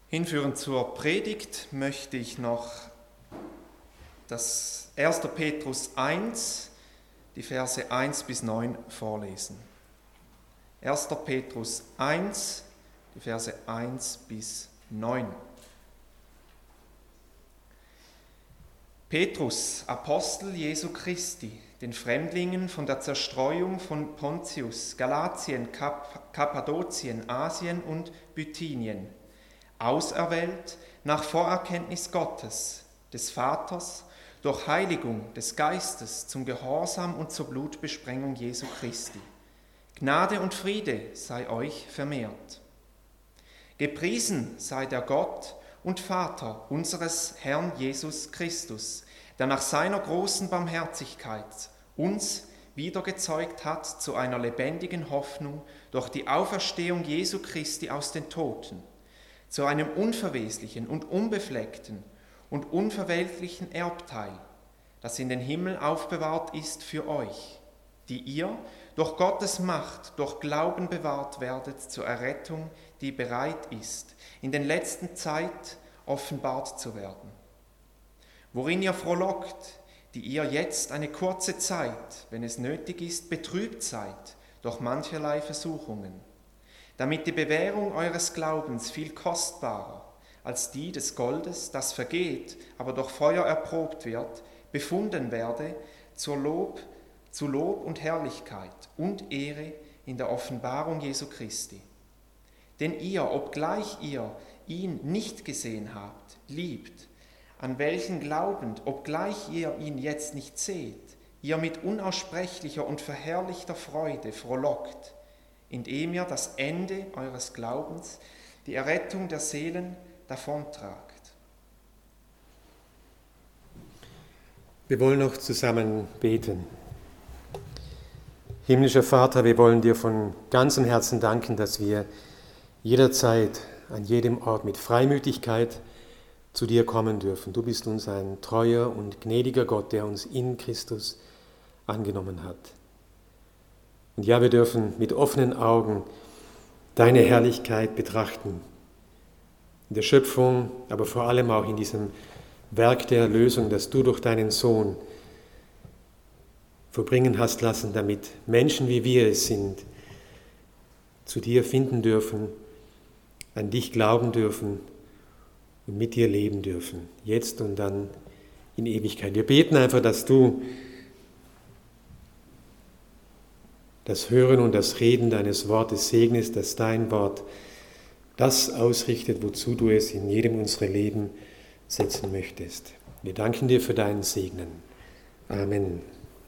Hinführend zur Predigt möchte ich noch das 1. Petrus 1, die Verse 1 bis 9 vorlesen. 1. Petrus 1, die Verse 1 bis 9. Petrus, Apostel Jesu Christi, den Fremdlingen von der Zerstreuung von Pontius, Galatien, Kappadokien, Asien und Bithynien, auserwählt nach Vorerkenntnis Gottes, des Vaters, durch Heiligung des Geistes zum Gehorsam und zur Blutbesprengung Jesu Christi. Gnade und Friede sei euch vermehrt. Gepriesen sei der Gott und Vater unseres Herrn Jesus Christus, der nach seiner großen Barmherzigkeit uns wiedergezeugt hat zu einer lebendigen Hoffnung durch die Auferstehung Jesu Christi aus den Toten, zu einem unverweslichen und unbefleckten und unverweltlichen Erbteil, das in den Himmel aufbewahrt ist für euch, die ihr durch Gottes Macht, durch Glauben bewahrt werdet zur Errettung, die bereit ist, in den letzten Zeit offenbart zu werden. Worin ihr frohlockt, die ihr jetzt eine kurze Zeit, wenn es nötig ist, betrübt seid durch mancherlei Versuchungen, damit die Bewährung eures Glaubens viel kostbarer als die des Goldes, das vergeht, aber durch Feuer erprobt wird, befunden werde zu Lob und Herrlichkeit und Ehre in der Offenbarung Jesu Christi. Denn ihr, obgleich ihr ihn nicht gesehen habt, liebt, an welchen glaubend, obgleich ihr ihn jetzt nicht seht, ihr mit unaussprechlicher und verherrlichter Freude frohlockt, indem ihr das Ende eures Glaubens, die Errettung der Seelen, davontragt. Wir wollen noch zusammen beten. Himmlischer Vater, wir wollen dir von ganzem Herzen danken, dass wir jederzeit, an jedem Ort mit Freimütigkeit zu dir kommen dürfen. Du bist uns ein treuer und gnädiger Gott, der uns in Christus angenommen hat. Und ja, wir dürfen mit offenen Augen deine Herrlichkeit betrachten. In der Schöpfung, aber vor allem auch in diesem Werk der Erlösung, das du durch deinen Sohn vollbringen hast lassen, damit Menschen, wie wir es sind, zu dir finden dürfen, an dich glauben dürfen und mit dir leben dürfen, jetzt und dann in Ewigkeit. Wir beten einfach, dass du das Hören und das Reden deines Wortes segnest, dass dein Wort das ausrichtet, wozu du es in jedem unserer Leben setzen möchtest. Wir danken dir für deinen Segnen. Amen.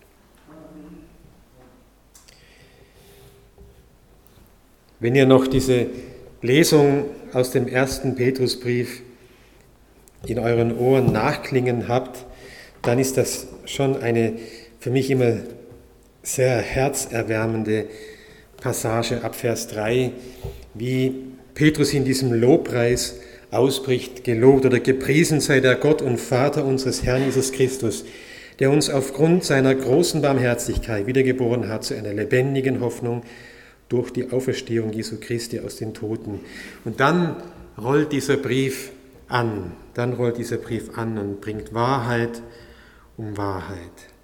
Wenn ihr noch diese Lesung aus dem 1. Petrusbrief in euren Ohren nachklingen habt, dann ist das schon eine für mich immer sehr herzerwärmende Passage ab Vers 3, wie Petrus in diesem Lobpreis ausbricht: Gelobt oder gepriesen sei der Gott und Vater unseres Herrn Jesus Christus, der uns aufgrund seiner großen Barmherzigkeit wiedergeboren hat zu einer lebendigen Hoffnung durch die Auferstehung Jesu Christi aus den Toten. Und dann rollt dieser Brief an und bringt Wahrheit um Wahrheit.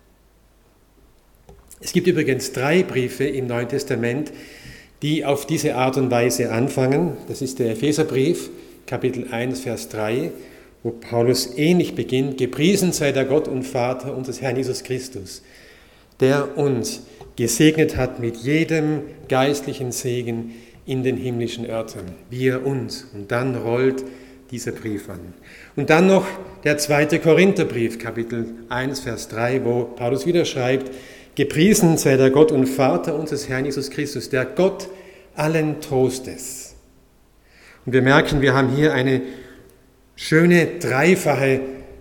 Es gibt übrigens 3 Briefe im Neuen Testament, die auf diese Art und Weise anfangen. Das ist der Epheserbrief, Kapitel 1, Vers 3, wo Paulus ähnlich beginnt: Gepriesen sei der Gott und Vater unseres Herrn Jesus Christus, der uns gesegnet hat mit jedem geistlichen Segen in den himmlischen Örtern. Wir uns. Und dann rollt dieser Brief an. Und dann noch der 2. Korintherbrief, Kapitel 1, Vers 3, wo Paulus wieder schreibt: Gepriesen sei der Gott und Vater unseres Herrn Jesus Christus, der Gott allen Trostes. Und wir merken, wir haben hier eine schöne dreifache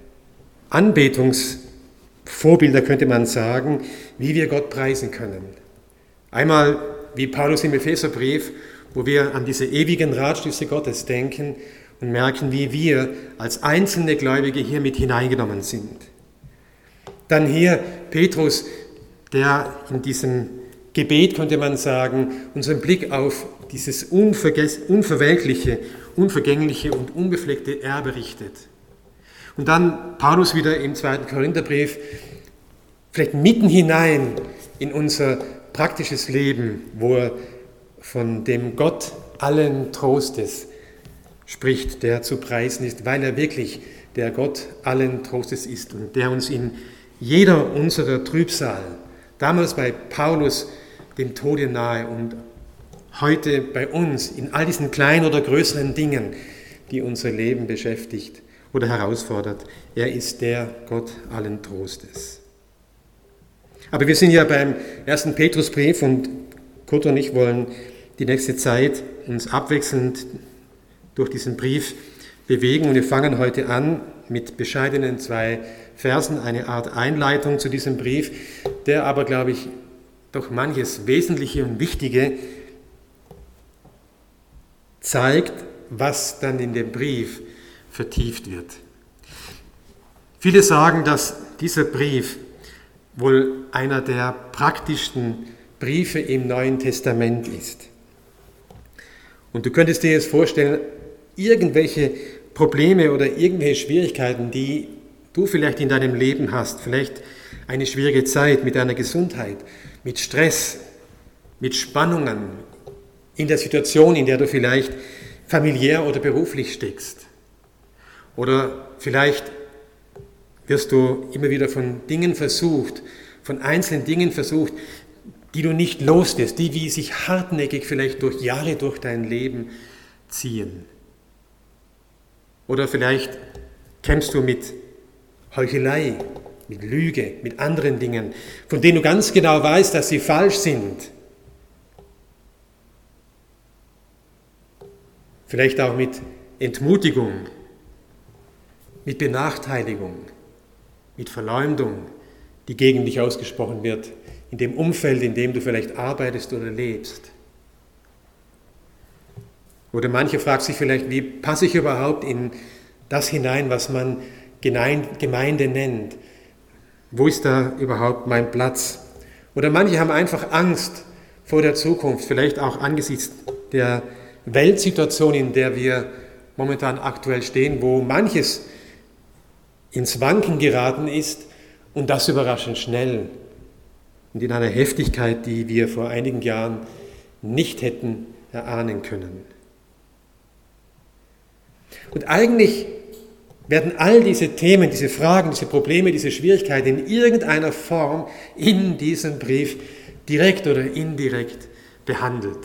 Anbetungsvorbilder, könnte man sagen, wie wir Gott preisen können. Einmal wie Paulus im Epheserbrief, wo wir an diese ewigen Ratschlüsse Gottes denken und merken, wie wir als einzelne Gläubige hier mit hineingenommen sind. Dann hier Petrus, der in diesem Gebet, könnte man sagen, unseren Blick auf dieses unverwelkliche, unvergängliche und unbefleckte Erbe richtet. Und dann Paulus wieder im 2. Korintherbrief, vielleicht mitten hinein in unser praktisches Leben, wo er von dem Gott allen Trostes spricht, der zu preisen ist, weil er wirklich der Gott allen Trostes ist und der uns in jeder unserer Trübsal, damals bei Paulus dem Tode nahe und heute bei uns in all diesen kleinen oder größeren Dingen, die unser Leben beschäftigt oder herausfordert, er ist der Gott allen Trostes. Aber wir sind ja beim 1. Petrusbrief und Kurt und ich wollen die nächste Zeit uns abwechselnd durch diesen Brief bewegen und wir fangen heute an mit bescheidenen 2 Versen, eine Art Einleitung zu diesem Brief, der aber, glaube ich, doch manches Wesentliche und Wichtige zeigt, was dann in dem Brief vertieft wird. Viele sagen, dass dieser Brief wohl einer der praktischsten Briefe im Neuen Testament ist. Und du könntest dir jetzt vorstellen, irgendwelche Probleme oder irgendwelche Schwierigkeiten, die du vielleicht in deinem Leben hast, vielleicht eine schwierige Zeit mit deiner Gesundheit, mit Stress, mit Spannungen in der Situation, in der du vielleicht familiär oder beruflich steckst. Oder vielleicht wirst du immer wieder von einzelnen Dingen versucht, die du nicht los wirst, die wie sich hartnäckig vielleicht durch Jahre durch dein Leben ziehen. Oder vielleicht kämpfst du mit Heuchelei, mit Lüge, mit anderen Dingen, von denen du ganz genau weißt, dass sie falsch sind. Vielleicht auch mit Entmutigung, mit Benachteiligung, mit Verleumdung, die gegen dich ausgesprochen wird, in dem Umfeld, in dem du vielleicht arbeitest oder lebst. Oder manche fragen sich vielleicht, wie passe ich überhaupt in das hinein, was man Gemeinde nennt? Wo ist da überhaupt mein Platz? Oder manche haben einfach Angst vor der Zukunft, vielleicht auch angesichts der Weltsituation, in der wir momentan aktuell stehen, wo manches ins Wanken geraten ist und das überraschend schnell und in einer Heftigkeit, die wir vor einigen Jahren nicht hätten erahnen können. Und eigentlich werden all diese Themen, diese Fragen, diese Probleme, diese Schwierigkeiten in irgendeiner Form in diesem Brief direkt oder indirekt behandelt.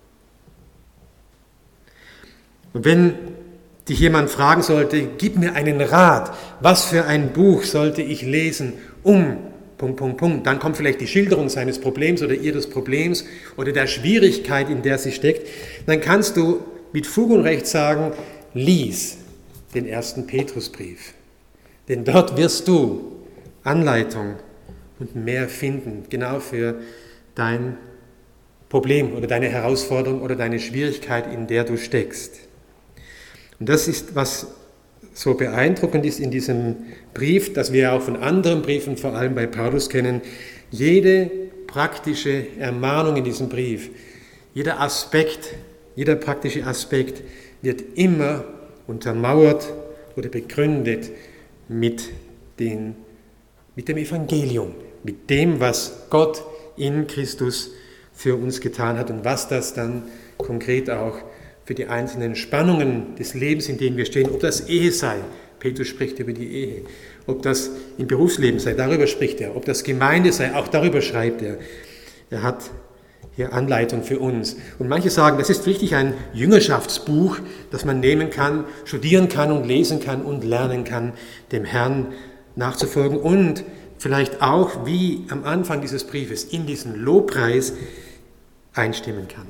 Und wenn dich jemand fragen sollte, gib mir einen Rat, was für ein Buch sollte ich lesen, dann kommt vielleicht die Schilderung seines Problems oder ihres Problems oder der Schwierigkeit, in der sie steckt, dann kannst du mit Fug und Recht sagen, lies den 1. Petrusbrief. Denn dort wirst du Anleitung und mehr finden, genau für dein Problem oder deine Herausforderung oder deine Schwierigkeit, in der du steckst. Und das ist, was so beeindruckend ist in diesem Brief, dass wir auch von anderen Briefen, vor allem bei Paulus, kennen. Jede praktische Ermahnung in diesem Brief, jeder praktische Aspekt wird immer untermauert oder begründet mit dem Evangelium, mit dem, was Gott in Christus für uns getan hat und was das dann konkret auch für die einzelnen Spannungen des Lebens, in denen wir stehen, ob das Ehe sei, Petrus spricht über die Ehe, ob das im Berufsleben sei, darüber spricht er, ob das Gemeinde sei, auch darüber schreibt er. Er hat hier Anleitung für uns. Und manche sagen, das ist richtig ein Jüngerschaftsbuch, das man nehmen kann, studieren kann und lesen kann und lernen kann, dem Herrn nachzufolgen und vielleicht auch, wie am Anfang dieses Briefes, in diesen Lobpreis einstimmen kann.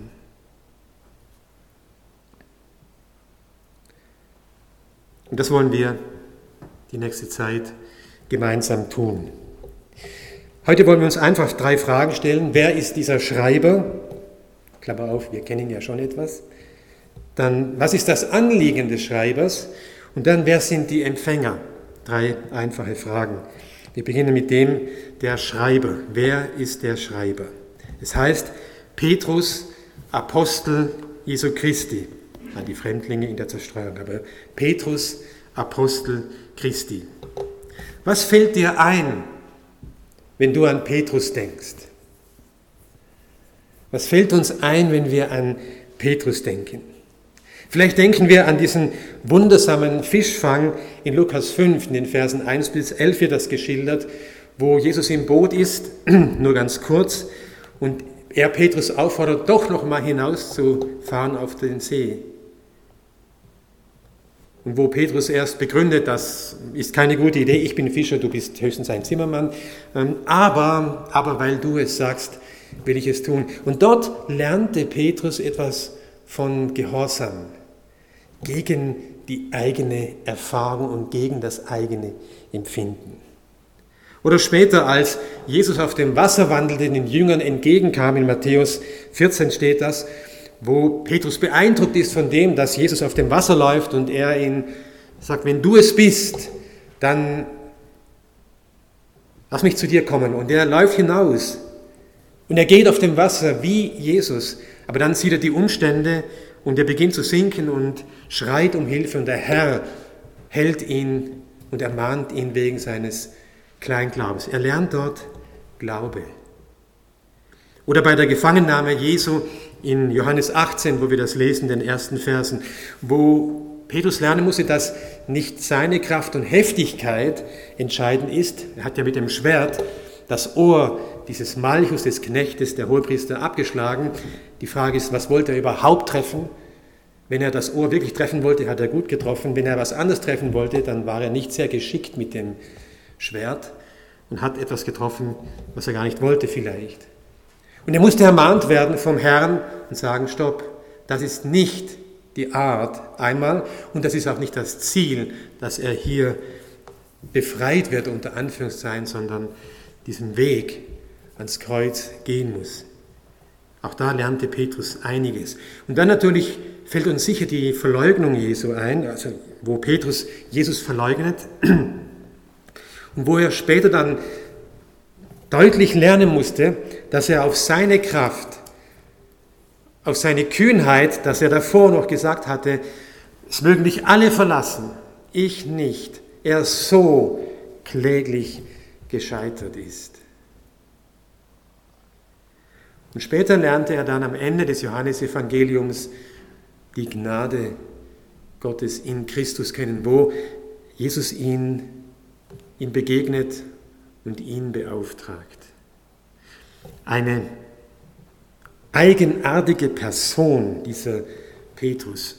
Und das wollen wir die nächste Zeit gemeinsam tun. Heute wollen wir uns einfach 3 Fragen stellen. Wer ist dieser Schreiber? Klammer auf, wir kennen ja schon etwas. Dann, was ist das Anliegen des Schreibers? Und dann, wer sind die Empfänger? 3 einfache Fragen. Wir beginnen mit dem, der Schreiber. Wer ist der Schreiber? Es heißt, Petrus, Apostel Jesu Christi, an die Fremdlinge in der Zerstreuung, aber Petrus, Apostel Christi. Was fällt dir ein, wenn du an Petrus denkst? Was fällt uns ein, wenn wir an Petrus denken? Vielleicht denken wir an diesen wundersamen Fischfang in Lukas 5, in den Versen 1 bis 11 wird das geschildert, wo Jesus im Boot ist, nur ganz kurz, und er Petrus auffordert, doch noch mal hinauszufahren auf den See. Und wo Petrus erst begründet, das ist keine gute Idee, ich bin Fischer, du bist höchstens ein Zimmermann, aber weil du es sagst, will ich es tun. Und dort lernte Petrus etwas von Gehorsam, gegen die eigene Erfahrung und gegen das eigene Empfinden. Oder später, als Jesus auf dem Wasser wandelte, den Jüngern entgegenkam, in Matthäus 14 steht das, wo Petrus beeindruckt ist von dem, dass Jesus auf dem Wasser läuft und er ihn sagt, wenn du es bist, dann lass mich zu dir kommen. Und er läuft hinaus und er geht auf dem Wasser wie Jesus, aber dann sieht er die Umstände und er beginnt zu sinken und schreit um Hilfe und der Herr hält ihn und ermahnt ihn wegen seines Kleinglaubens. Er lernt dort Glaube. Oder bei der Gefangennahme Jesu in Johannes 18, wo wir das lesen, den ersten Versen, wo Petrus lernen musste, dass nicht seine Kraft und Heftigkeit entscheidend ist. Er hat ja mit dem Schwert das Ohr dieses Malchus, des Knechtes, der Hohepriester, abgeschlagen. Die Frage ist, was wollte er überhaupt treffen? Wenn er das Ohr wirklich treffen wollte, hat er gut getroffen. Wenn er was anderes treffen wollte, dann war er nicht sehr geschickt mit dem Schwert und hat etwas getroffen, was er gar nicht wollte vielleicht. Und er musste ermahnt werden vom Herrn und sagen, stopp, das ist nicht die Art einmal und das ist auch nicht das Ziel, dass er hier befreit wird, unter Anführungszeichen, sondern diesen Weg ans Kreuz gehen muss. Auch da lernte Petrus einiges. Und dann natürlich fällt uns sicher die Verleugnung Jesu ein, also wo Petrus Jesus verleugnet und wo er später dann deutlich lernen musste, dass er auf seine Kraft, auf seine Kühnheit, dass er davor noch gesagt hatte, es mögen dich alle verlassen, ich nicht, er so kläglich gescheitert ist. Und später lernte er dann am Ende des Johannesevangeliums die Gnade Gottes in Christus kennen, wo Jesus ihm begegnet und ihn beauftragt. Eine eigenartige Person, dieser Petrus.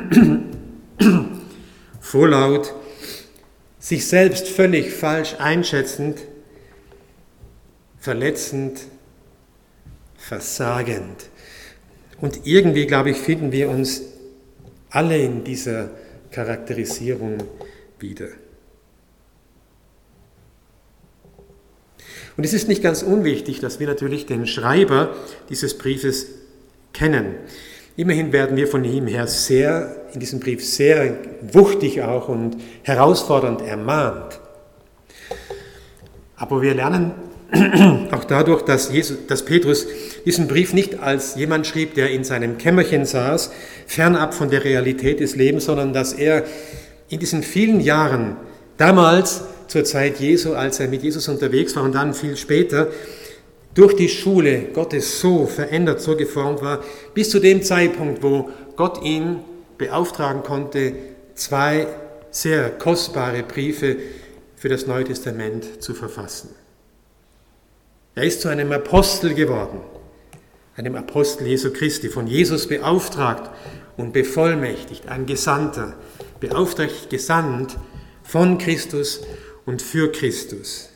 Vorlaut, sich selbst völlig falsch einschätzend, verletzend, versagend. Und irgendwie, glaube ich, finden wir uns alle in dieser Charakterisierung wieder. Und es ist nicht ganz unwichtig, dass wir natürlich den Schreiber dieses Briefes kennen. Immerhin werden wir von ihm her in diesem Brief sehr wuchtig auch und herausfordernd ermahnt. Aber wir lernen auch dadurch, dass Petrus diesen Brief nicht als jemand schrieb, der in seinem Kämmerchen saß, fernab von der Realität des Lebens, sondern dass er in diesen vielen Jahren, damals zur Zeit Jesu, als er mit Jesus unterwegs war und dann viel später, durch die Schule Gottes so verändert, so geformt war, bis zu dem Zeitpunkt, wo Gott ihn beauftragen konnte, 2 sehr kostbare Briefe für das Neue Testament zu verfassen. Er ist zu einem Apostel geworden, einem Apostel Jesu Christi, von Jesus beauftragt und bevollmächtigt, ein Gesandter, beauftragt, gesandt von Christus und für Christus.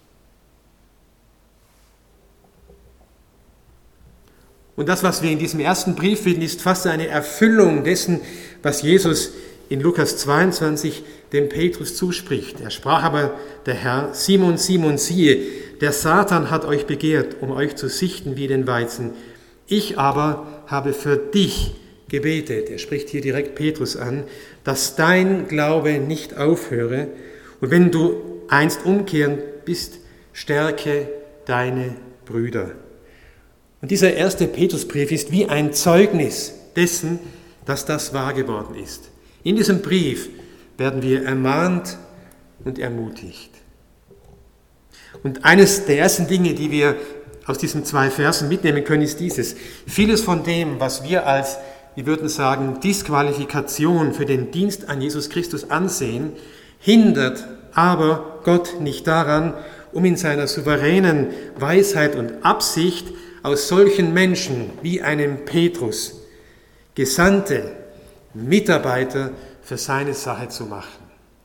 Und das, was wir in diesem ersten Brief finden, ist fast eine Erfüllung dessen, was Jesus in Lukas 22 dem Petrus zuspricht. Er sprach aber der Herr, Simon, Simon, siehe, der Satan hat euch begehrt, um euch zu sichten wie den Weizen. Ich aber habe für dich gebetet, er spricht hier direkt Petrus an, dass dein Glaube nicht aufhöre. Und wenn du einst umkehren bist, stärke deine Brüder. Und dieser erste Petrusbrief ist wie ein Zeugnis dessen, dass das wahr geworden ist. In diesem Brief werden wir ermahnt und ermutigt. Und eines der ersten Dinge, die wir aus diesen 2 Versen mitnehmen können, ist dieses. Vieles von dem, was wir als, wir würden sagen, Disqualifikation für den Dienst an Jesus Christus ansehen, hindert aber Gott nicht daran, um in seiner souveränen Weisheit und Absicht aus solchen Menschen wie einem Petrus Gesandte, Mitarbeiter für seine Sache zu machen.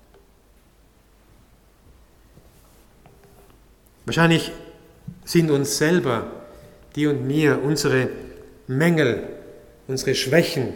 Wahrscheinlich sind uns selber, dir und mir, unsere Mängel, unsere Schwächen,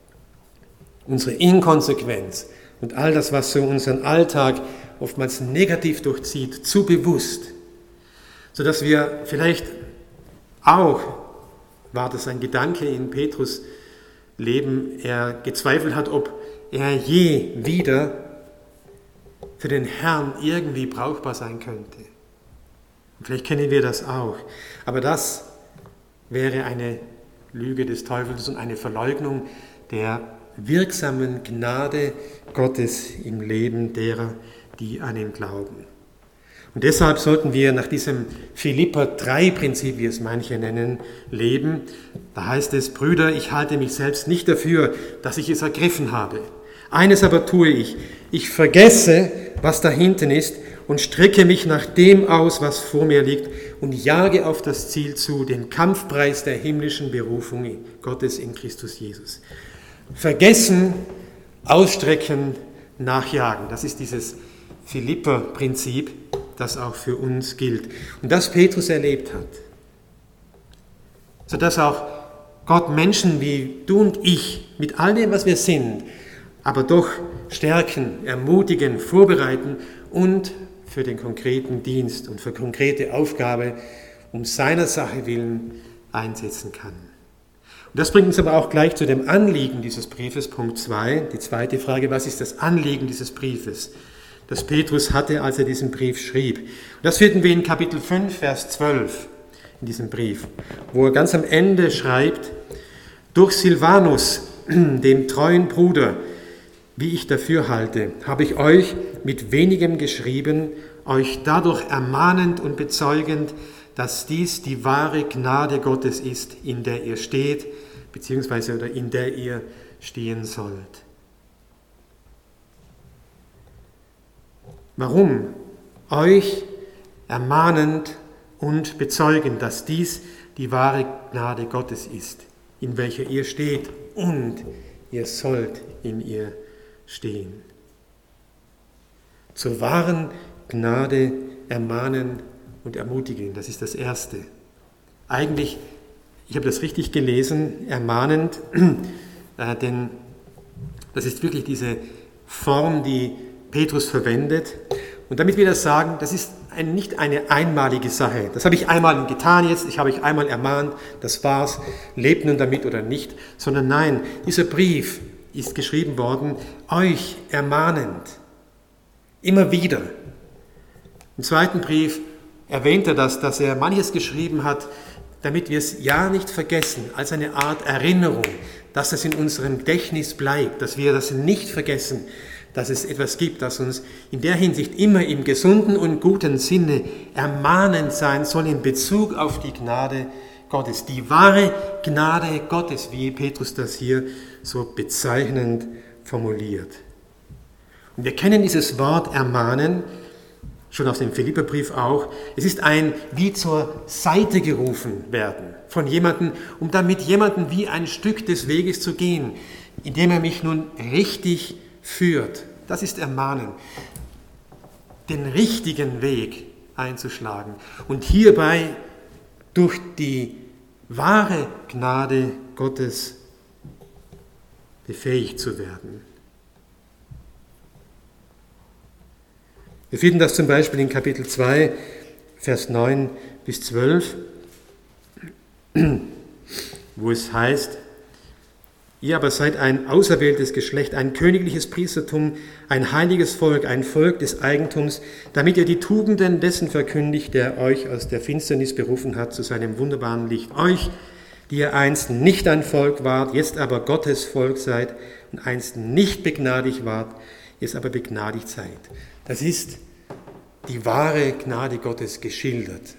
unsere Inkonsequenz und all das, was so unseren Alltag oftmals negativ durchzieht, zu bewusst, sodass wir vielleicht auch, war das ein Gedanke in Petrus' Leben, er gezweifelt hat, ob er je wieder für den Herrn irgendwie brauchbar sein könnte. Und vielleicht kennen wir das auch. Aber das wäre eine Lüge des Teufels und eine Verleugnung der wirksamen Gnade Gottes im Leben derer, die an ihn glauben. Und deshalb sollten wir nach diesem Philipper 3-Prinzip, wie es manche nennen, leben. Da heißt es: Brüder, ich halte mich selbst nicht dafür, dass ich es ergriffen habe. Eines aber tue ich: Ich vergesse, was da hinten ist, und strecke mich nach dem aus, was vor mir liegt, und jage auf das Ziel zu, den Kampfpreis der himmlischen Berufung Gottes in Christus Jesus. Vergessen, ausstrecken, nachjagen. Das ist dieses Philipper-Prinzip, das auch für uns gilt. Und das Petrus erlebt hat. Sodass auch Gott Menschen wie du und ich, mit all dem, was wir sind, aber doch stärken, ermutigen, vorbereiten und für den konkreten Dienst und für konkrete Aufgabe um seiner Sache willen einsetzen kann. Und das bringt uns aber auch gleich zu dem Anliegen dieses Briefes, Punkt 2, die zweite Frage: Was ist das Anliegen dieses Briefes, das Petrus hatte, als er diesen Brief schrieb? Und das finden wir in Kapitel 5, Vers 12 in diesem Brief, wo er ganz am Ende schreibt: Durch Silvanus, dem treuen Bruder, wie ich dafür halte, habe ich euch mit wenigem geschrieben, euch dadurch ermahnend und bezeugend, dass dies die wahre Gnade Gottes ist, in der ihr steht, beziehungsweise oder in der ihr stehen sollt. Warum? Euch ermahnend und bezeugend, dass dies die wahre Gnade Gottes ist, in welcher ihr steht und ihr sollt in ihr stehen. Zur wahren Gnade ermahnen und ermutigen, das ist das Erste. Eigentlich, ich habe das richtig gelesen, ermahnend, denn das ist wirklich diese Form, die Petrus verwendet. Und damit wir das sagen, das ist nicht eine einmalige Sache. Das habe ich einmal getan jetzt, ich habe euch einmal ermahnt, das war's, lebt nun damit oder nicht, sondern nein, dieser Brief ist geschrieben worden, euch ermahnend, immer wieder. Im zweiten Brief erwähnt er das, dass er manches geschrieben hat, damit wir es ja nicht vergessen, als eine Art Erinnerung, dass es in unserem Gedächtnis bleibt, dass wir das nicht vergessen, dass es etwas gibt, das uns in der Hinsicht immer im gesunden und guten Sinne ermahnend sein soll in Bezug auf die Gnade Gottes, die wahre Gnade Gottes, wie Petrus das hier so bezeichnend formuliert. Und wir kennen dieses Wort ermahnen, schon aus dem Philipperbrief auch. Es ist ein wie zur Seite gerufen werden von jemandem, um dann mit jemandem wie ein Stück des Weges zu gehen, indem er mich nun richtig führt. Das ist Ermahnen. Den richtigen Weg einzuschlagen und hierbei durch die wahre Gnade Gottes befähigt zu werden. Wir finden das zum Beispiel in Kapitel 2, Vers 9 bis 12, wo es heißt: Ihr aber seid ein auserwähltes Geschlecht, ein königliches Priestertum, ein heiliges Volk, ein Volk des Eigentums, damit ihr die Tugenden dessen verkündigt, der euch aus der Finsternis berufen hat zu seinem wunderbaren Licht. Euch, die ihr einst nicht ein Volk wart, jetzt aber Gottes Volk seid, und einst nicht begnadigt wart, jetzt aber begnadigt seid. Das ist die wahre Gnade Gottes geschildert.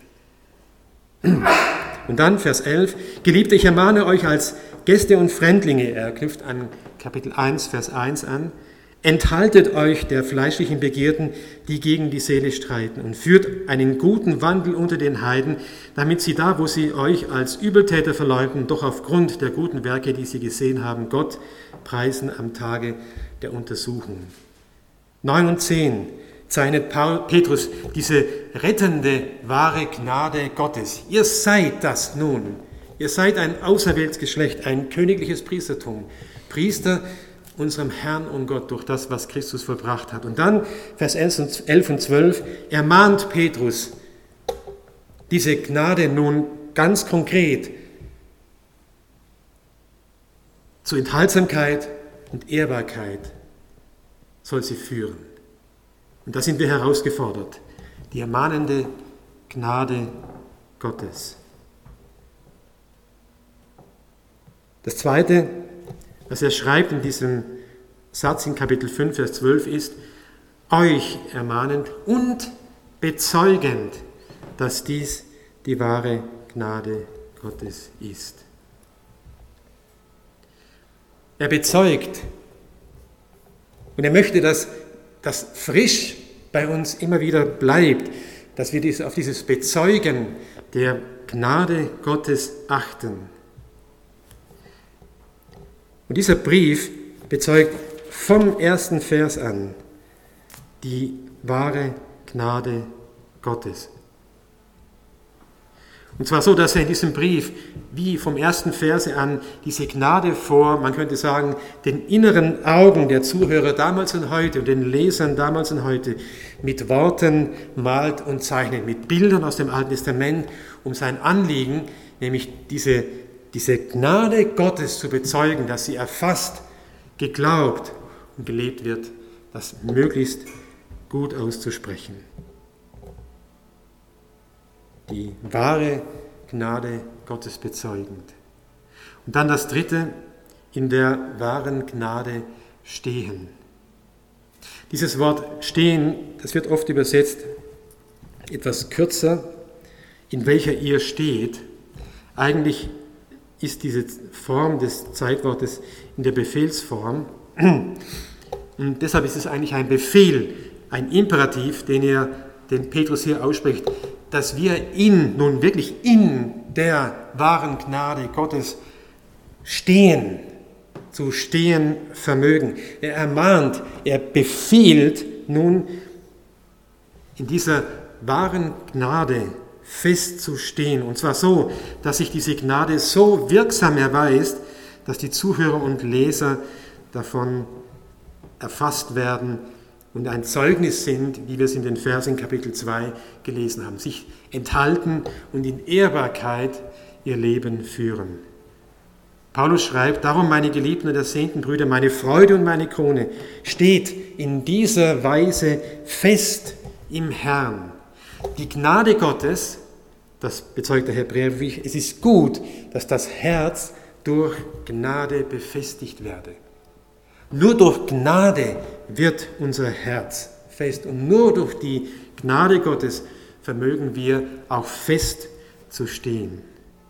Und dann Vers 11, Geliebte, ich ermahne euch als Gäste und Fremdlinge, er knüpft an Kapitel 1, Vers 1 an, enthaltet euch der fleischlichen Begierden, die gegen die Seele streiten, und führt einen guten Wandel unter den Heiden, damit sie da, wo sie euch als Übeltäter verleumden, doch aufgrund der guten Werke, die sie gesehen haben, Gott preisen am Tage der Untersuchung. 9 und 10 zeichnet Petrus diese rettende, wahre Gnade Gottes. Ihr seid das nun. Ihr seid ein auserwähltes Geschlecht, ein königliches Priestertum. Priester unserem Herrn und Gott durch das, was Christus vollbracht hat. Und dann, Vers 11 und 12, ermahnt Petrus diese Gnade nun ganz konkret zu Enthaltsamkeit und Ehrbarkeit soll sie führen. Und da sind wir herausgefordert. Die ermahnende Gnade Gottes. Das Zweite, was er schreibt in diesem Satz in Kapitel 5, Vers 12 ist, euch ermahnend und bezeugend, dass dies die wahre Gnade Gottes ist. Er bezeugt und er möchte, dass das frisch bei uns immer wieder bleibt, dass wir auf dieses Bezeugen der Gnade Gottes achten. Und dieser Brief bezeugt vom ersten Vers an die wahre Gnade Gottes. Und zwar so, dass er in diesem Brief, wie vom ersten Verse an, diese Gnade vor, man könnte sagen, den inneren Augen der Zuhörer damals und heute und den Lesern damals und heute mit Worten malt und zeichnet, mit Bildern aus dem Alten Testament, um sein Anliegen, nämlich diese Gnade Gottes zu bezeugen, dass sie erfasst, geglaubt und gelebt wird, das möglichst gut auszusprechen. Die wahre Gnade Gottes bezeugend. Und dann das Dritte, in der wahren Gnade stehen. Dieses Wort stehen, das wird oft übersetzt, etwas kürzer, in welcher ihr steht. Eigentlich ist diese Form des Zeitwortes in der Befehlsform. Und deshalb ist es eigentlich ein Befehl, ein Imperativ, den Petrus hier ausspricht, dass wir nun wirklich in der wahren Gnade Gottes stehen, zu stehen vermögen. Er ermahnt, er befiehlt nun in dieser wahren Gnade festzustehen. Und zwar so, dass sich diese Gnade so wirksam erweist, dass die Zuhörer und Leser davon erfasst werden und ein Zeugnis sind, wie wir es in den Versen Kapitel 2 gelesen haben, sich enthalten und in Ehrbarkeit ihr Leben führen. Paulus schreibt, darum, meine geliebten und ersehnten Brüder, meine Freude und meine Krone, steht in dieser Weise fest im Herrn. Die Gnade Gottes, das bezeugt der Hebräerbrief, es ist gut, dass das Herz durch Gnade befestigt werde. Nur durch Gnade wird unser Herz fest und nur durch die Gnade Gottes vermögen wir auch fest zu stehen.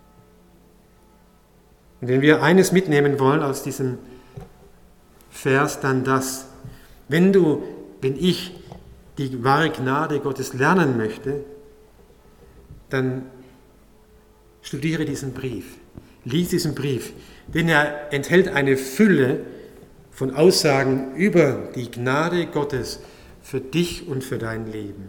Und wenn wir eines mitnehmen wollen aus diesem Vers, dann das, wenn ich die wahre Gnade Gottes lernen möchte, dann studiere diesen Brief, lies diesen Brief, denn er enthält eine Fülle von Aussagen über die Gnade Gottes für dich und für dein Leben.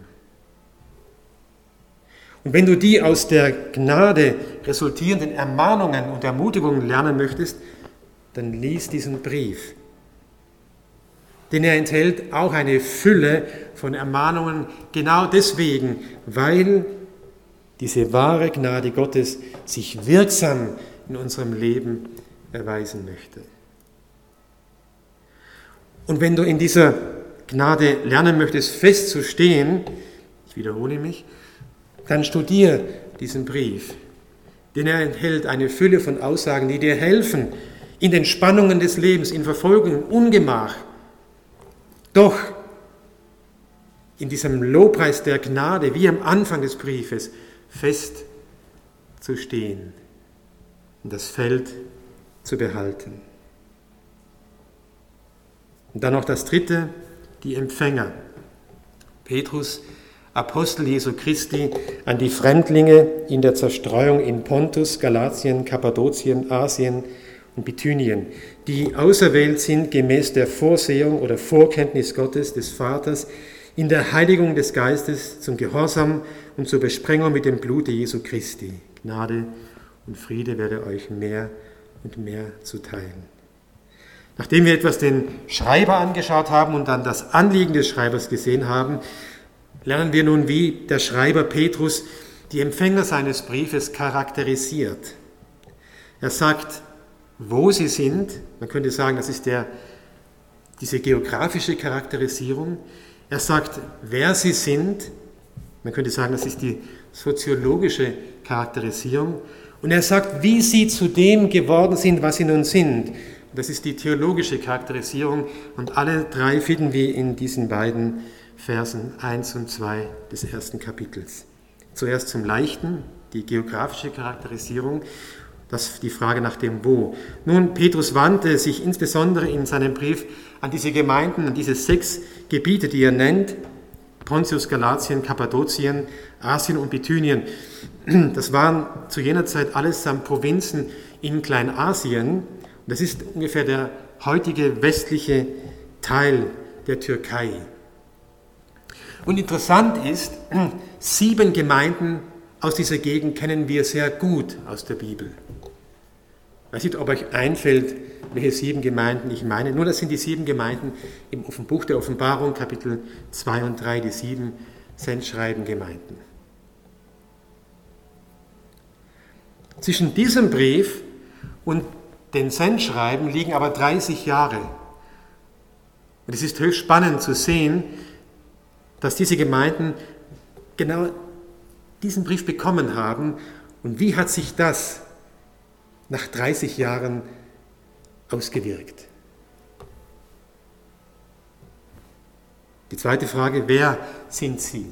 Und wenn du die aus der Gnade resultierenden Ermahnungen und Ermutigungen lernen möchtest, dann lies diesen Brief. Denn er enthält auch eine Fülle von Ermahnungen, genau deswegen, weil diese wahre Gnade Gottes sich wirksam in unserem Leben erweisen möchte. Und wenn du in dieser Gnade lernen möchtest, festzustehen, ich wiederhole mich, dann studier diesen Brief. denn er enthält eine Fülle von Aussagen, die dir helfen, in den Spannungen des Lebens, in Verfolgung, in Ungemach, doch in diesem Lobpreis der Gnade, wie am Anfang des Briefes, fest zu stehen und das Feld zu behalten. Und dann noch das dritte, die Empfänger. Petrus, Apostel Jesu Christi, an die Fremdlinge in der Zerstreuung in Pontus, Galatien, Kappadokien, Asien und Bithynien, die auserwählt sind gemäß der Vorsehung oder Vorkenntnis Gottes, des Vaters, in der Heiligung des Geistes zum Gehorsam und zur Besprengung mit dem Blute Jesu Christi. Gnade und Friede werde euch mehr und mehr zuteil. Nachdem wir etwas den Schreiber angeschaut haben und dann das Anliegen des Schreibers gesehen haben, lernen wir nun, wie der Schreiber Petrus die Empfänger seines Briefes charakterisiert. Er sagt, wo sie sind, man könnte sagen, das ist diese geografische Charakterisierung. Er sagt, wer sie sind, man könnte sagen, das ist die soziologische Charakterisierung. Und er sagt, wie sie zu dem geworden sind, was sie nun sind. Das ist die theologische Charakterisierung und alle drei finden wir in diesen beiden Versen 1 und 2 des ersten Kapitels. Zuerst zum Leichten, die geografische Charakterisierung, das die Frage nach dem Wo. Nun, Petrus wandte sich insbesondere in seinem Brief an diese Gemeinden, an diese 6 Gebiete, die er nennt, Pontius, Galatien, Kappadokien, Asien und Bithynien. Das waren zu jener Zeit allesamt Provinzen in Kleinasien. Das ist ungefähr der heutige westliche Teil der Türkei. Und interessant ist, 7 Gemeinden aus dieser Gegend kennen wir sehr gut aus der Bibel. Ich weiß nicht, ob euch einfällt, welche 7 Gemeinden ich meine. Nur das sind die 7 Gemeinden im Buch der Offenbarung, Kapitel 2 und 3, die 7 Sendschreiben-Gemeinden. Zwischen diesem Brief und den Sendschreiben liegen aber 30 Jahre. Und es ist höchst spannend zu sehen, dass diese Gemeinden genau diesen Brief bekommen haben. Und wie hat sich das nach 30 Jahren ausgewirkt? Die zweite Frage, wer sind sie?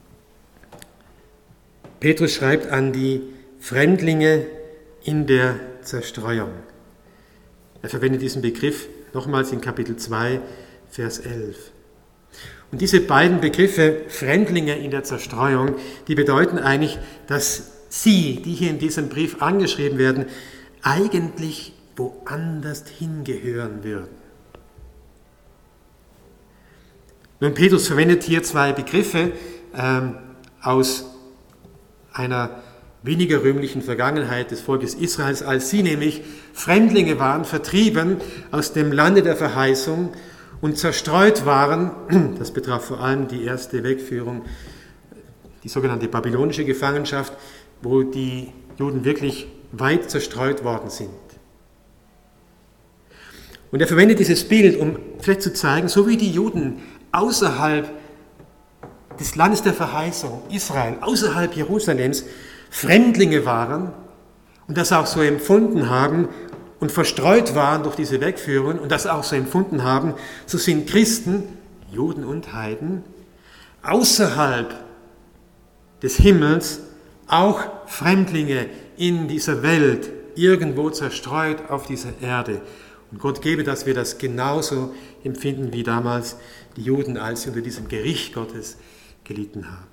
Petrus schreibt an die Fremdlinge in der Zerstreuung. Er verwendet diesen Begriff nochmals in Kapitel 2, Vers 11. Und diese beiden Begriffe, Fremdlinge in der Zerstreuung, die bedeuten eigentlich, dass sie, die hier in diesem Brief angeschrieben werden, eigentlich woanders hingehören würden. Nun, Petrus verwendet hier 2 Begriffe aus einer weniger rühmlichen Vergangenheit des Volkes Israels, als sie nämlich Fremdlinge waren, vertrieben aus dem Lande der Verheißung und zerstreut waren. Das betraf vor allem die erste Wegführung, die sogenannte babylonische Gefangenschaft, wo die Juden wirklich weit zerstreut worden sind. Und er verwendet dieses Bild, um vielleicht zu zeigen, so wie die Juden außerhalb des Landes der Verheißung, Israel, außerhalb Jerusalems, Fremdlinge waren und das auch so empfunden haben und verstreut waren durch diese Wegführung und das auch so empfunden haben, so sind Christen, Juden und Heiden, außerhalb des Himmels auch Fremdlinge in dieser Welt, irgendwo zerstreut auf dieser Erde. Und Gott gebe, dass wir das genauso empfinden wie damals die Juden, als sie unter diesem Gericht Gottes gelitten haben.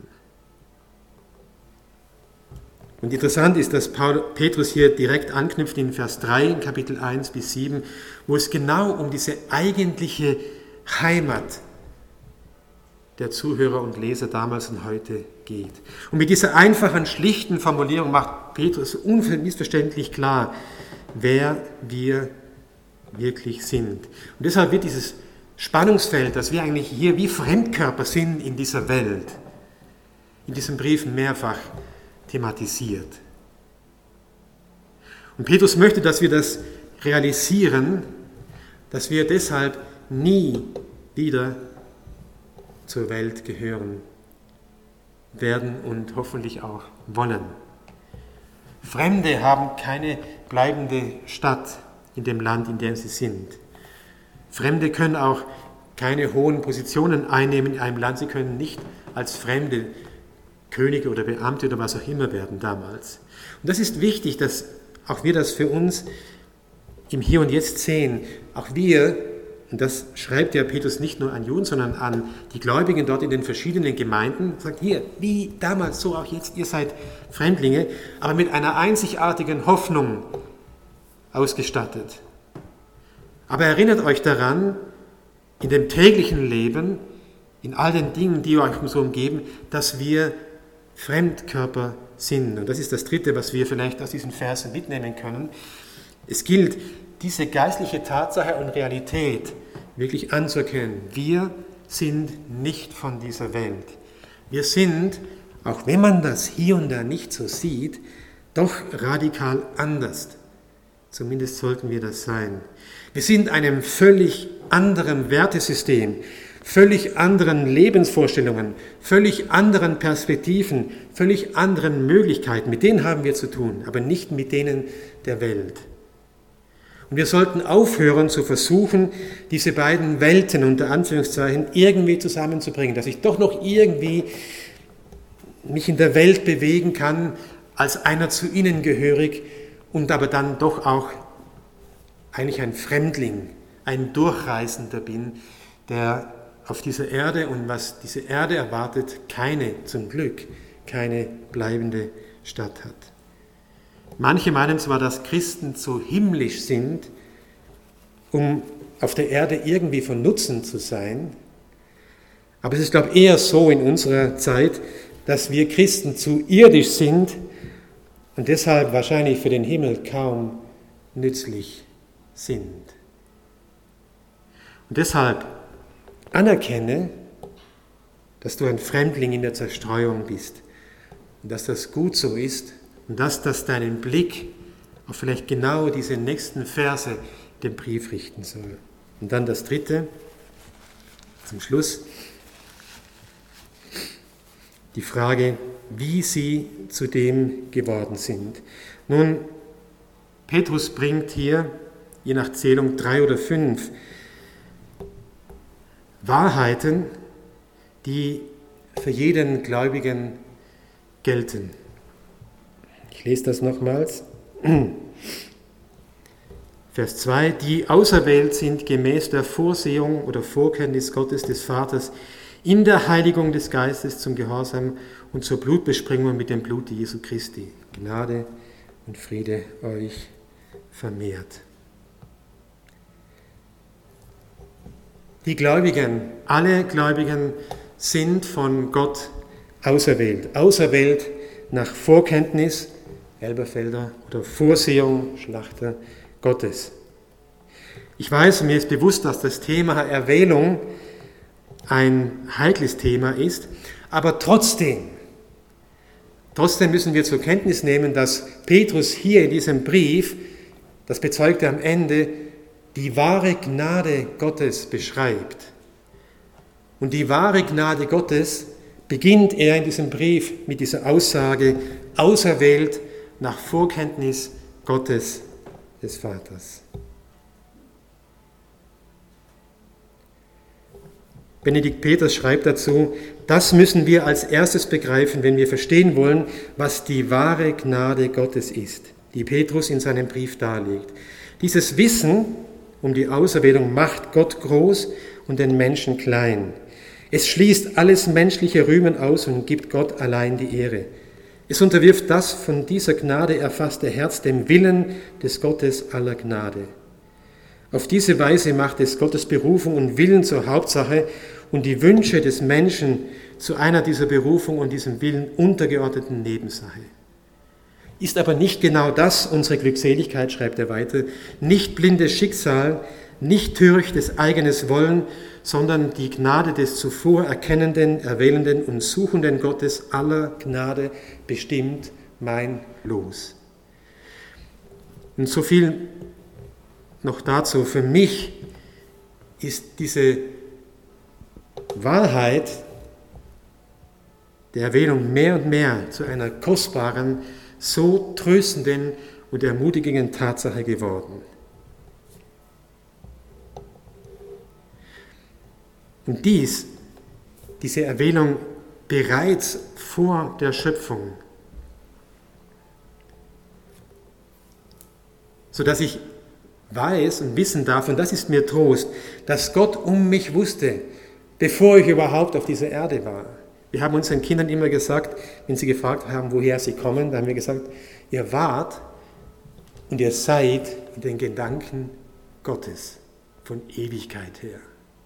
Und interessant ist, dass Petrus hier direkt anknüpft in Vers 3 in Kapitel 1 bis 7, wo es genau um diese eigentliche Heimat der Zuhörer und Leser damals und heute geht. Und mit dieser einfachen, schlichten Formulierung macht Petrus unmissverständlich klar, wer wir wirklich sind. Und deshalb wird dieses Spannungsfeld, dass wir eigentlich hier wie Fremdkörper sind in dieser Welt, in diesem Brief mehrfach thematisiert. Und Petrus möchte, dass wir das realisieren, dass wir deshalb nie wieder zur Welt gehören werden und hoffentlich auch wollen. Fremde haben keine bleibende Stadt in dem Land, in dem sie sind. Fremde können auch keine hohen Positionen einnehmen in einem Land. Sie können nicht als Fremde Könige oder Beamte oder was auch immer werden damals. Und das ist wichtig, dass auch wir das für uns im Hier und Jetzt sehen. Auch wir, und das schreibt ja Petrus nicht nur an Juden, sondern an die Gläubigen dort in den verschiedenen Gemeinden, sagt hier, wie damals, so auch jetzt, ihr seid Fremdlinge, aber mit einer einzigartigen Hoffnung ausgestattet. Aber erinnert euch daran, in dem täglichen Leben, in all den Dingen, die euch so umgeben, dass wir Fremdkörper sind. Und das ist das Dritte, was wir vielleicht aus diesen Versen mitnehmen können. Es gilt, diese geistliche Tatsache und Realität wirklich anzuerkennen. Wir sind nicht von dieser Welt. Wir sind, auch wenn man das hier und da nicht so sieht, doch radikal anders. Zumindest sollten wir das sein. Wir sind einem völlig anderen Wertesystem, völlig anderen Lebensvorstellungen, völlig anderen Perspektiven, völlig anderen Möglichkeiten. Mit denen haben wir zu tun, aber nicht mit denen der Welt. Und wir sollten aufhören zu versuchen, diese beiden Welten unter Anführungszeichen irgendwie zusammenzubringen, dass ich doch noch irgendwie mich in der Welt bewegen kann, als einer zu ihnen gehörig und aber dann doch auch eigentlich ein Fremdling, ein Durchreisender bin, der auf dieser Erde und was diese Erde erwartet, zum Glück keine bleibende Stadt hat. Manche meinen zwar, dass Christen zu himmlisch sind, um auf der Erde irgendwie von Nutzen zu sein, aber es ist, glaube ich, eher so in unserer Zeit, dass wir Christen zu irdisch sind und deshalb wahrscheinlich für den Himmel kaum nützlich sind. Und deshalb anerkenne, dass du ein Fremdling in der Zerstreuung bist und dass das gut so ist und dass das deinen Blick auf vielleicht genau diese nächsten Verse den Brief richten soll. Und dann das Dritte, zum Schluss, die Frage, wie sie zu dem geworden sind. Nun, Petrus bringt hier, je nach Zählung, 3 oder 5 Wahrheiten, die für jeden Gläubigen gelten. Ich lese das nochmals. Vers 2, die auserwählt sind gemäß der Vorsehung oder Vorkenntnis Gottes des Vaters in der Heiligung des Geistes zum Gehorsam und zur Blutbesprengung mit dem Blut Jesu Christi. Gnade und Friede euch vermehrt. Die Gläubigen, alle Gläubigen sind von Gott auserwählt. Auserwählt nach Vorkenntnis, Elberfelder, oder Vorsehung, Schlachter Gottes. Ich weiß, mir ist bewusst, dass das Thema Erwählung ein heikles Thema ist, aber trotzdem müssen wir zur Kenntnis nehmen, dass Petrus hier in diesem Brief, das bezeugt er am Ende, die wahre Gnade Gottes beschreibt. Und die wahre Gnade Gottes beginnt er in diesem Brief mit dieser Aussage, auserwählt nach Vorkenntnis Gottes des Vaters. Benedikt Peters schreibt dazu, das müssen wir als erstes begreifen, wenn wir verstehen wollen, was die wahre Gnade Gottes ist, die Petrus in seinem Brief darlegt. Dieses Wissen um die Auserwählung macht Gott groß und den Menschen klein. Es schließt alles menschliche Rühmen aus und gibt Gott allein die Ehre. Es unterwirft das von dieser Gnade erfasste Herz dem Willen des Gottes aller Gnade. Auf diese Weise macht es Gottes Berufung und Willen zur Hauptsache und die Wünsche des Menschen zu einer dieser Berufung und diesem Willen untergeordneten Nebensache. Ist aber nicht genau das unsere Glückseligkeit, schreibt er weiter, nicht blindes Schicksal, nicht törichtes eigenes Wollen, sondern die Gnade des zuvor erkennenden, erwählenden und suchenden Gottes aller Gnade bestimmt mein Los. Und so viel noch dazu. Für mich ist diese Wahrheit der Erwählung mehr und mehr zu einer kostbaren so tröstenden und ermutigenden Tatsache geworden. Und diese Erwählung bereits vor der Schöpfung, sodass ich weiß und wissen darf, und das ist mir Trost, dass Gott um mich wusste, bevor ich überhaupt auf dieser Erde war. Wir haben unseren Kindern immer gesagt, wenn sie gefragt haben, woher sie kommen, dann haben wir gesagt, ihr wart und ihr seid in den Gedanken Gottes von Ewigkeit her.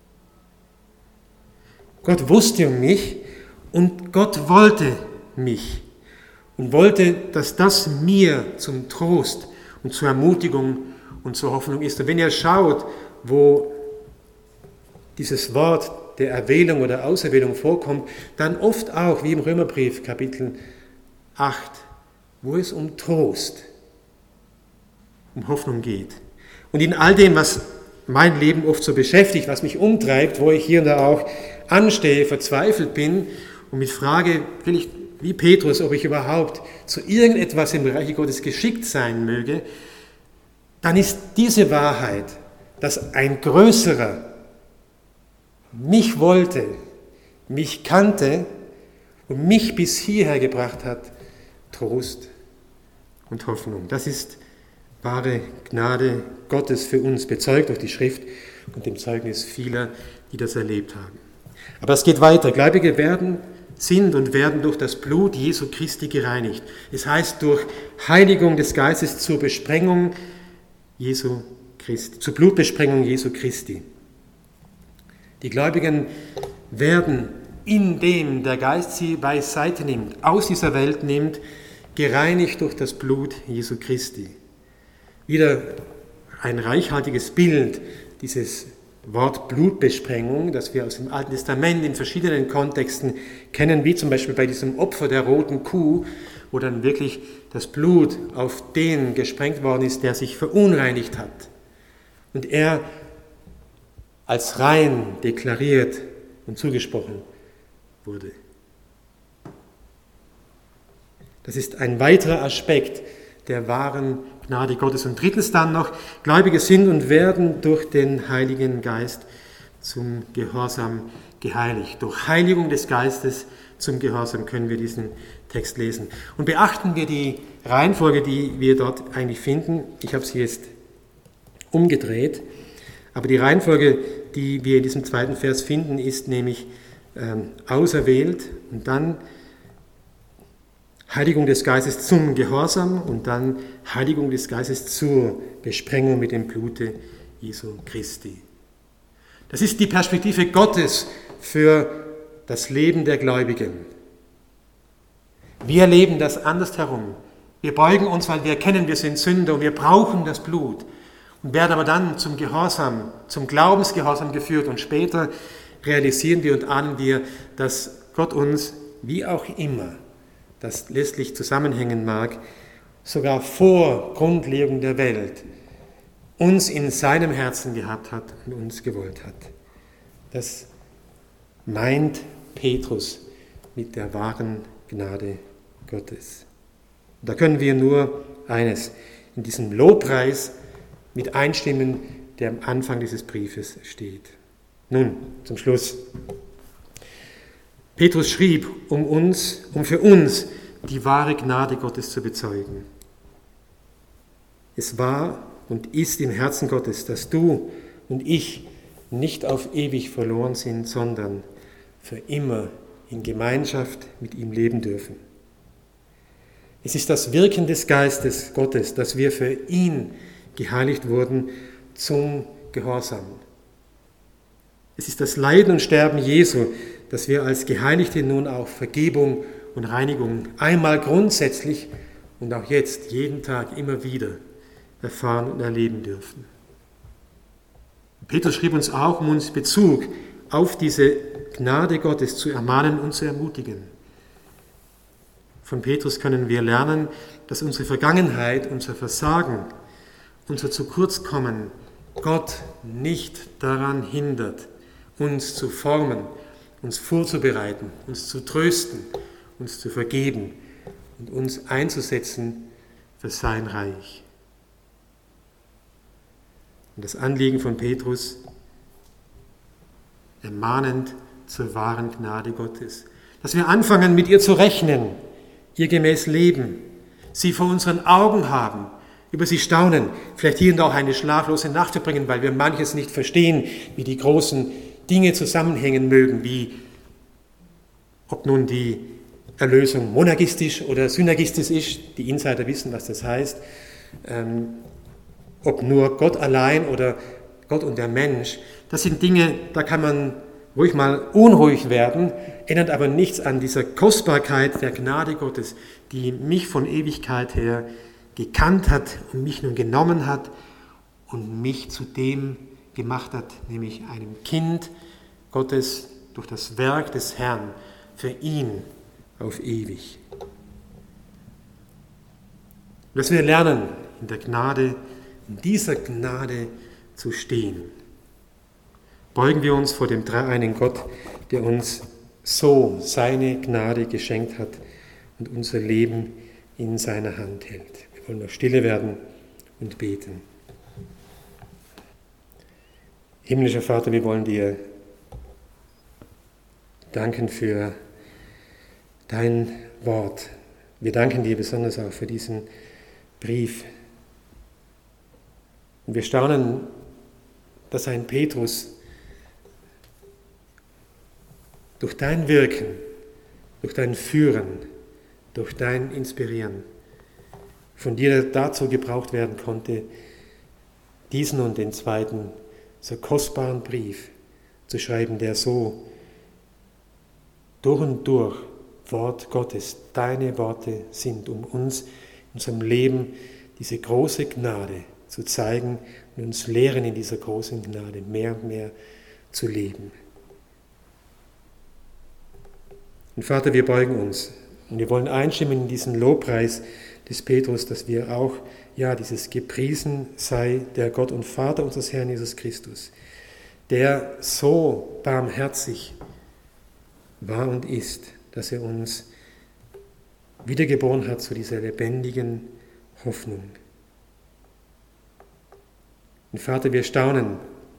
Gott wusste um mich und Gott wollte mich und wollte, dass das mir zum Trost und zur Ermutigung und zur Hoffnung ist. Und wenn ihr schaut, wo dieses Wort der Erwählung oder Auserwählung vorkommt, dann oft auch, wie im Römerbrief, Kapitel 8, wo es um Trost, um Hoffnung geht. Und in all dem, was mein Leben oft so beschäftigt, was mich umtreibt, wo ich hier und da auch anstehe, verzweifelt bin und mich frage, will ich, wie Petrus, ob ich überhaupt zu irgendetwas im Reich Gottes geschickt sein möge, dann ist diese Wahrheit, dass ein Größerer mich wollte, mich kannte und mich bis hierher gebracht hat, Trost und Hoffnung. Das ist wahre Gnade Gottes für uns, bezeugt durch die Schrift und dem Zeugnis vieler, die das erlebt haben. Aber es geht weiter. Gläubige sind und werden durch das Blut Jesu Christi gereinigt. Es heißt durch Heiligung des Geistes zur Besprengung Jesu Christi, zur Blutbesprengung Jesu Christi. Die Gläubigen werden, indem der Geist sie beiseite nimmt, aus dieser Welt nimmt, gereinigt durch das Blut Jesu Christi. Wieder ein reichhaltiges Bild dieses Wort Blutbesprengung, das wir aus dem Alten Testament in verschiedenen Kontexten kennen, wie zum Beispiel bei diesem Opfer der roten Kuh, wo dann wirklich das Blut auf den gesprengt worden ist, der sich verunreinigt hat. Und er als rein deklariert und zugesprochen wurde. Das ist ein weiterer Aspekt der wahren Gnade Gottes. Und drittens dann noch, Gläubige sind und werden durch den Heiligen Geist zum Gehorsam geheiligt. Durch Heiligung des Geistes zum Gehorsam können wir diesen Text lesen. Und beachten wir die Reihenfolge, die wir dort eigentlich finden. Ich habe sie jetzt umgedreht. Aber die Reihenfolge, die wir in diesem zweiten Vers finden, ist nämlich auserwählt und dann Heiligung des Geistes zum Gehorsam und dann Heiligung des Geistes zur Besprengung mit dem Blute Jesu Christi. Das ist die Perspektive Gottes für das Leben der Gläubigen. Wir leben das andersherum. Wir beugen uns, weil wir erkennen, wir sind Sünder und wir brauchen das Blut. Und werden aber dann zum Gehorsam, zum Glaubensgehorsam geführt und später realisieren wir und ahnen wir, dass Gott uns, wie auch immer das letztlich zusammenhängen mag, sogar vor Grundlegung der Welt uns in seinem Herzen gehabt hat und uns gewollt hat. Das meint Petrus mit der wahren Gnade Gottes. Und da können wir nur eines in diesem Lobpreis mit einstimmen, der am Anfang dieses Briefes steht. Nun, zum Schluss. Petrus schrieb, um für uns die wahre Gnade Gottes zu bezeugen. Es war und ist im Herzen Gottes, dass du und ich nicht auf ewig verloren sind, sondern für immer in Gemeinschaft mit ihm leben dürfen. Es ist das Wirken des Geistes Gottes, dass wir für ihn geheiligt wurden zum Gehorsam. Es ist das Leiden und Sterben Jesu, dass wir als Geheiligte nun auch Vergebung und Reinigung einmal grundsätzlich und auch jetzt jeden Tag immer wieder erfahren und erleben dürfen. Petrus schrieb uns auch, um uns Bezug auf diese Gnade Gottes zu ermahnen und zu ermutigen. Von Petrus können wir lernen, dass unsere Vergangenheit, unser Versagen, unser Zukurzkommen Gott nicht daran hindert, uns zu formen, uns vorzubereiten, uns zu trösten, uns zu vergeben und uns einzusetzen für sein Reich. Und das Anliegen von Petrus, ermahnend zur wahren Gnade Gottes, dass wir anfangen, mit ihr zu rechnen, ihr gemäß leben, sie vor unseren Augen haben, über sie staunen, vielleicht hier und da auch eine schlaflose Nacht verbringen, weil wir manches nicht verstehen, wie die großen Dinge zusammenhängen mögen, wie ob nun die Erlösung monergistisch oder synergistisch ist, die Insider wissen, was das heißt, ob nur Gott allein oder Gott und der Mensch, das sind Dinge, da kann man ruhig mal unruhig werden, ändert aber nichts an dieser Kostbarkeit der Gnade Gottes, die mich von Ewigkeit her gekannt hat und mich nun genommen hat und mich zu dem gemacht hat, nämlich einem Kind Gottes durch das Werk des Herrn für ihn auf ewig. Dass wir lernen, in der Gnade, in dieser Gnade zu stehen. Beugen wir uns vor dem dreieinigen Gott, der uns so seine Gnade geschenkt hat und unser Leben in seiner Hand hält. Wir wollen noch stille werden und beten. Himmlischer Vater, wir wollen dir danken für dein Wort. Wir danken dir besonders auch für diesen Brief. Und wir staunen, dass ein Petrus durch dein Wirken, durch dein Führen, durch dein Inspirieren von dir dazu gebraucht werden konnte, diesen und den zweiten so kostbaren Brief zu schreiben, der so durch und durch Wort Gottes, deine Worte sind, um uns in unserem Leben diese große Gnade zu zeigen und uns lehren, in dieser großen Gnade mehr und mehr zu leben. Und Vater, wir beugen uns und wir wollen einstimmen in diesen Lobpreis des Petrus, dass wir auch, dieses Gepriesen sei der Gott und Vater unseres Herrn Jesus Christus, der so barmherzig war und ist, dass er uns wiedergeboren hat zu dieser lebendigen Hoffnung. Und Vater, wir staunen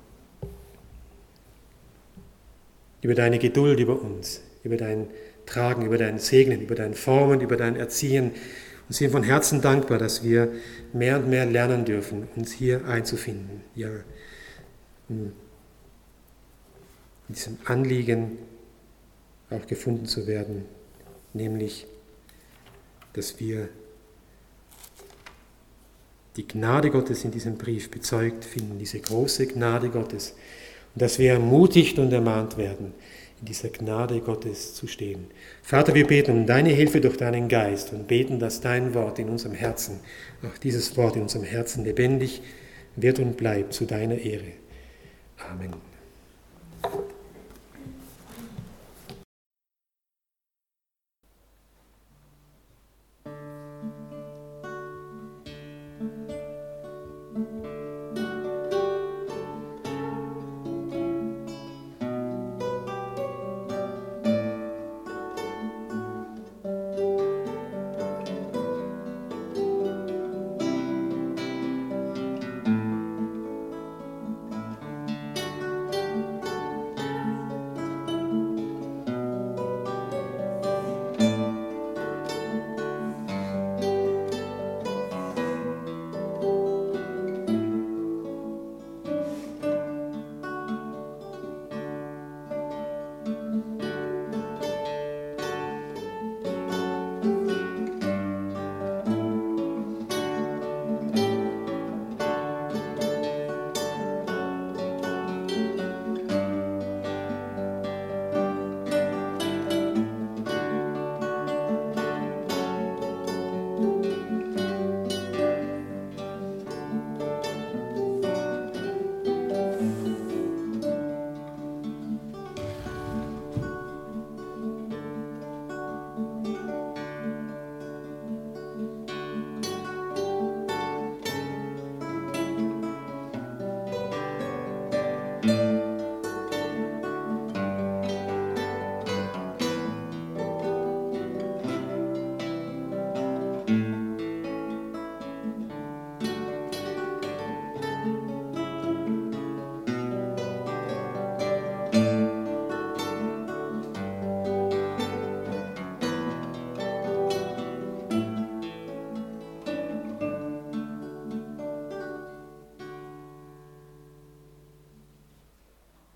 über deine Geduld über uns, über dein Tragen, über dein Segnen, über dein Formen, über dein Erziehen und sind von Herzen dankbar, dass wir mehr und mehr lernen dürfen, uns hier einzufinden. Ja, in diesem Anliegen auch gefunden zu werden, nämlich, dass wir die Gnade Gottes in diesem Brief bezeugt finden, diese große Gnade Gottes, und dass wir ermutigt und ermahnt werden, in dieser Gnade Gottes zu stehen. Vater, wir beten um deine Hilfe durch deinen Geist und beten, dass dein Wort in unserem Herzen, auch dieses Wort in unserem Herzen lebendig wird und bleibt zu deiner Ehre. Amen.